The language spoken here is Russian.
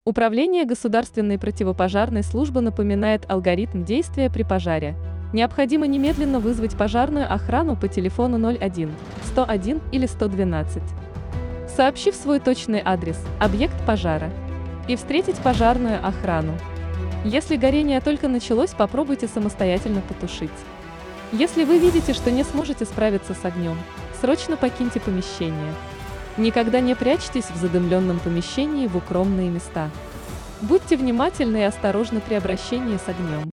Управление государственной противопожарной службы напоминает алгоритм действия при пожаре. Необходимо немедленно вызвать пожарную охрану по телефону 01 101 или 112, сообщив свой точный адрес, объект пожара, и встретить пожарную охрану. Если горение только началось, попробуйте самостоятельно потушить. Если вы видите, что не сможете справиться с огнем, срочно покиньте помещение. Никогда не прячьтесь в задымленном помещении в укромные места. Будьте внимательны и осторожны при обращении с огнем.